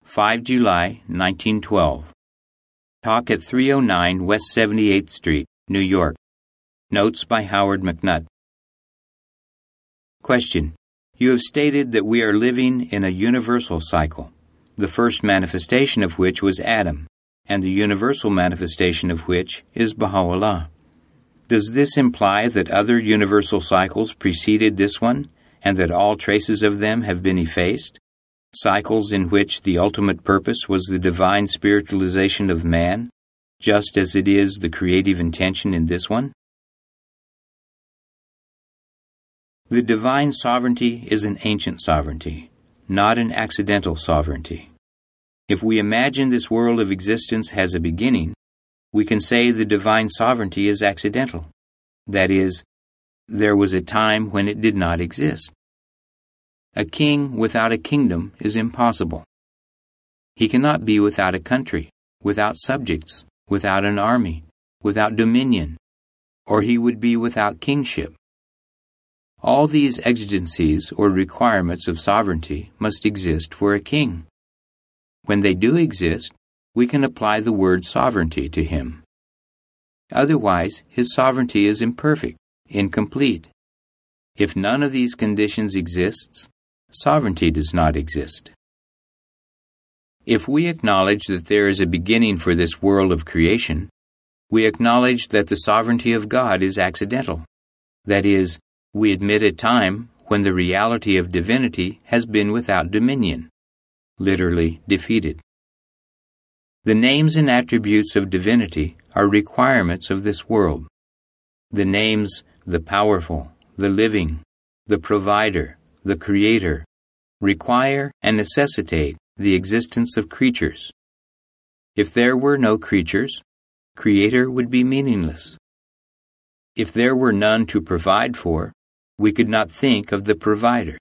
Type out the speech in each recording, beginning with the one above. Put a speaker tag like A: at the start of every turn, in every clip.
A: 5 July 1912. Talk at 309 West 78th Street, New York. Notes by Howard McNutt. Question. You have stated that we are living in a universal cycle, the first manifestation of which was Adam, and the universal manifestation of which is Baha'u'llah. Does this imply that other universal cycles preceded this one, and that all traces of them have been effaced? Cycles in which the ultimate purpose was the divine spiritualization of man, just as it is the creative intention in this one? The divine sovereignty is an ancient sovereignty, not an accidental sovereignty. If we imagine this world of existence has a beginning, we can say the divine sovereignty is accidental. That is, there was a time when it did not exist. A king without a kingdom is impossible. He cannot be without a country, without subjects, without an army, without dominion, or he would be without kingship. All these exigencies or requirements of sovereignty must exist for a king. When they do exist, we can apply the word sovereignty to him. Otherwise, his sovereignty is imperfect, incomplete. If none of these conditions exists, sovereignty does not exist. If we acknowledge that there is a beginning for this world of creation, we acknowledge that the sovereignty of God is accidental. That is, we admit a time when the reality of divinity has been without dominion, literally defeated. The names and attributes of divinity are requirements of this world. The names, the powerful, the living, the provider, the creator, require and necessitate the existence of creatures. If there were no creatures, creator would be meaningless. If there were none to provide for, we could not think of the provider.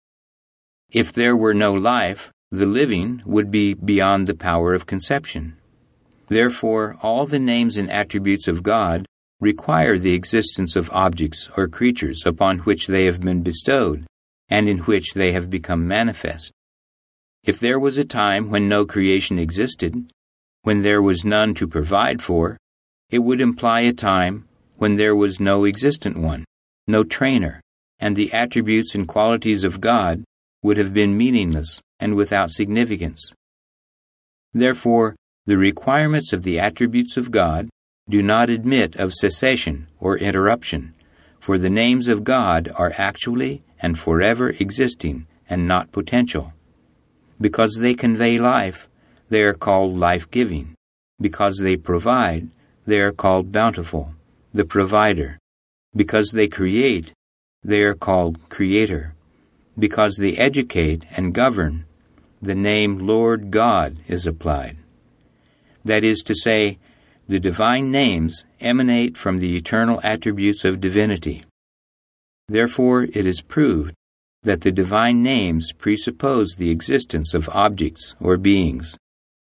A: If there were no life, the living would be beyond the power of conception. Therefore, all the names and attributes of God require the existence of objects or creatures upon which they have been bestowed, and in which they have become manifest. If there was a time when no creation existed, when there was none to provide for, it would imply a time when there was no existent one, no trainer, and the attributes and qualities of God would have been meaningless and without significance. Therefore, the requirements of the attributes of God do not admit of cessation or interruption, for the names of God are actually and forever existing and not potential. Because they convey life, they are called life-giving. Because they provide, they are called bountiful, the provider. Because they create, they are called creator. Because they educate and govern, the name Lord God is applied. That is to say, the divine names emanate from the eternal attributes of divinity. Therefore, it is proved that the divine names presuppose the existence of objects or beings.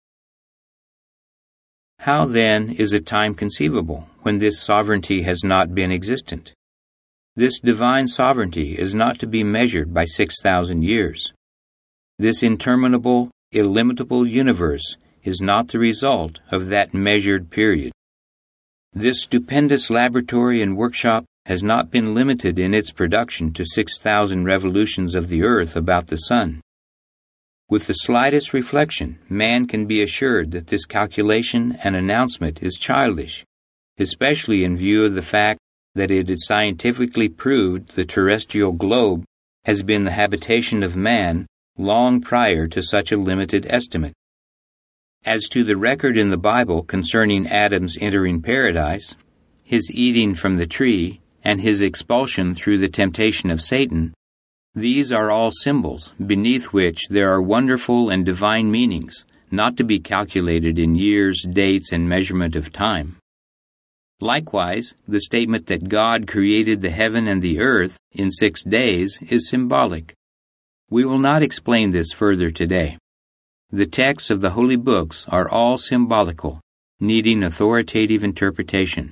A: How, then, is a time conceivable when this sovereignty has not been existent? This divine sovereignty is not to be measured by 6,000 years. This interminable, illimitable universe is not the result of that measured period. This stupendous laboratory and workshop has not been limited in its production to 6,000 revolutions of the earth about the sun. With the slightest reflection, man can be assured that this calculation and announcement is childish, especially in view of the fact that it is scientifically proved the terrestrial globe has been the habitation of man long prior to such a limited estimate. As to the record in the Bible concerning Adam's entering paradise, his eating from the tree, and his expulsion through the temptation of Satan, these are all symbols beneath which there are wonderful and divine meanings, not to be calculated in years, dates, and measurement of time. Likewise, the statement that God created the heaven and the earth in 6 days is symbolic. We will not explain this further today. The texts of the holy books are all symbolical, needing authoritative interpretation.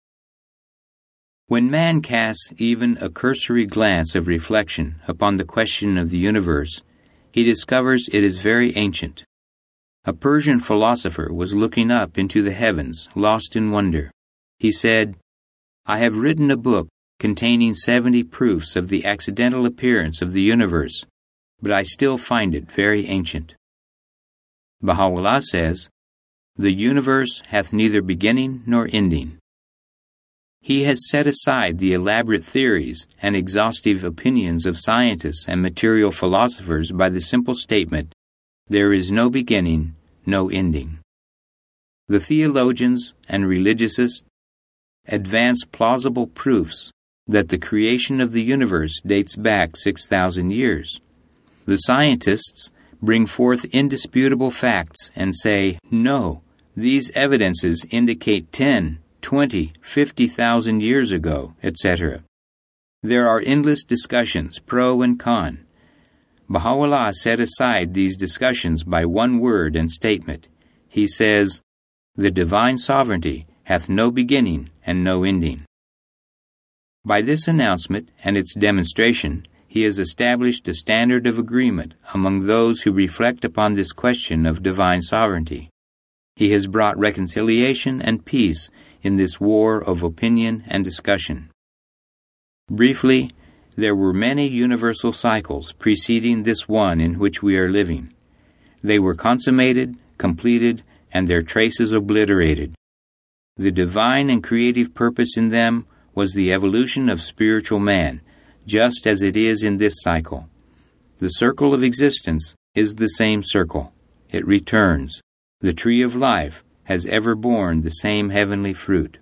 A: When man casts even a cursory glance of reflection upon the question of the universe, he discovers it is very ancient, A Persian philosopher was looking up into the heavens, lost in wonder. He said, "I have written a book containing 70 proofs of the accidental appearance of the universe, but I still find it very ancient." Baha'u'llah says, "The universe hath neither beginning nor ending." He has set aside the elaborate theories and exhaustive opinions of scientists and material philosophers by the simple statement, "There is no beginning, no ending." The theologians and religiousists advance plausible proofs that the creation of the universe dates back 6,000 years. The scientists bring forth indisputable facts and say, "No, these evidences indicate 10, 20, 50,000 years ago," etc. There are endless discussions, pro and con. Baha'u'llah set aside these discussions by one word and statement. He says, "The divine sovereignty hath no beginning and no ending." By this announcement and its demonstration, he has established a standard of agreement among those who reflect upon this question of divine sovereignty. He has brought reconciliation and peace in this war of opinion and discussion. Briefly, there were many universal cycles preceding this one in which we are living. They were consummated, completed, and their traces obliterated. The divine and creative purpose in them was the evolution of spiritual man, just as it is in this cycle. The circle of existence is the same circle. It returns. The tree of life has ever borne the same heavenly fruit.